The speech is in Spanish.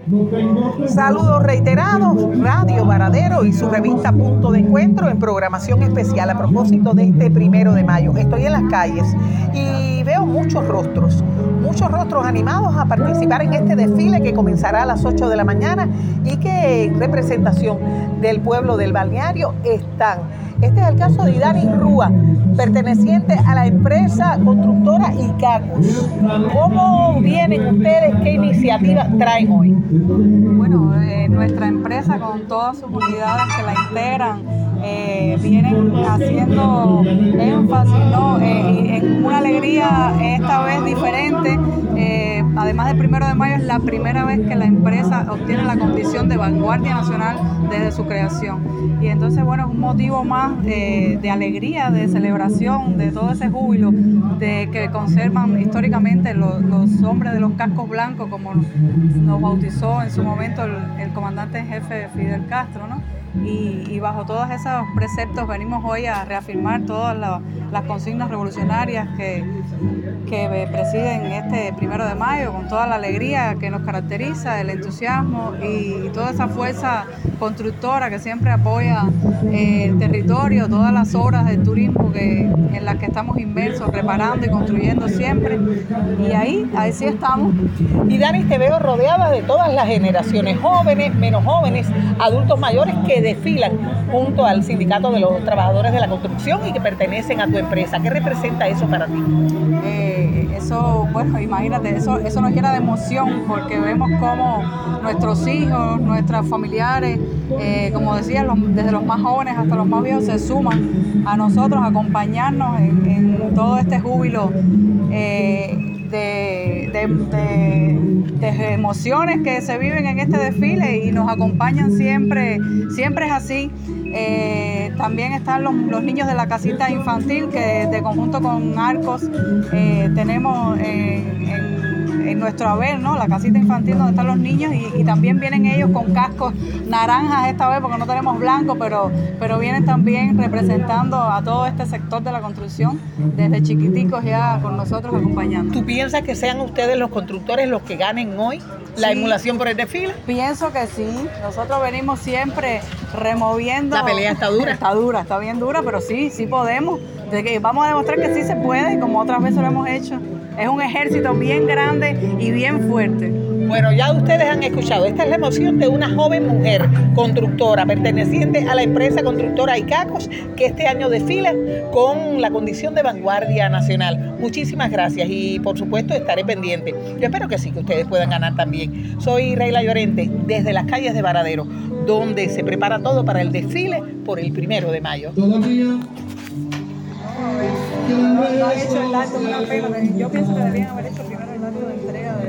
Saludos reiterados, Radio Varadero y su revista Punto de Encuentro en programación especial a propósito de este 1 de mayo. Estoy en las calles y veo muchos rostros animados a participar en este desfile que comenzará a las 8 de la mañana y que en representación del pueblo del balneario están. Este es el caso de Idani Rúa, perteneciente a la empresa constructora Icacos. ¿Cómo vienen ustedes? ¿Qué iniciativas traen hoy? Bueno, nuestra empresa con todas sus unidades que la integran vienen haciendo énfasis, ¿no? En una alegría esta vez diferente. Además del 1 de mayo es la primera vez que la empresa obtiene la condición de vanguardia nacional desde su creación. Y entonces, bueno, es un motivo más de alegría, de celebración, de todo ese júbilo que conservan históricamente los hombres de los cascos blancos, como nos bautizó en su momento el comandante en jefe Fidel Castro, ¿no? Y bajo todos esos preceptos venimos hoy a reafirmar todas las consignas revolucionarias que presiden este 1 de mayo, con toda la alegría que nos caracteriza, el entusiasmo y toda esa fuerza constructora que siempre apoya el territorio, todas las obras del turismo en las que estamos inmersos, reparando y construyendo siempre. Y ahí sí estamos. Y Dani, te veo rodeada de todas las generaciones, jóvenes, menos jóvenes, adultos mayores que desfilan junto al Sindicato de los Trabajadores de la Construcción y que pertenecen a tu empresa. ¿Qué representa eso para ti? Eso, bueno, imagínate, eso nos llena de emoción porque vemos cómo nuestros hijos, nuestros familiares, como decía, desde los más jóvenes hasta los más viejos se suman a nosotros, a acompañarnos en todo este júbilo de emociones que se viven en este desfile y nos acompañan siempre es así. También están los niños de la casita infantil que de conjunto con Arcos tenemos en nuestro haber, ¿no? La casita infantil donde están los niños y también vienen ellos con cascos naranjas esta vez porque no tenemos blanco, pero vienen también representando a todo este sector de la construcción desde chiquiticos ya con nosotros acompañando. ¿Tú piensas que sean ustedes los constructores los que ganen hoy la emulación por el desfile? Pienso que sí. Nosotros venimos siempre removiendo. La pelea está dura. Está bien dura, pero sí podemos. Vamos a demostrar que sí se puede, como otras veces lo hemos hecho. Es un ejército bien grande y bien fuerte. Bueno, ya ustedes han escuchado, esta es la emoción de una joven mujer constructora perteneciente a la empresa constructora Icacos que este año desfila con la condición de vanguardia nacional. Muchísimas gracias y por supuesto estaré pendiente. Yo espero que sí, que ustedes puedan ganar también. Soy Reyla Llorente desde las calles de Varadero, donde se prepara todo para el desfile por el 1 de mayo. No han hecho el acto de una pena. Yo pienso que deberían haber hecho primero el acto de entrega de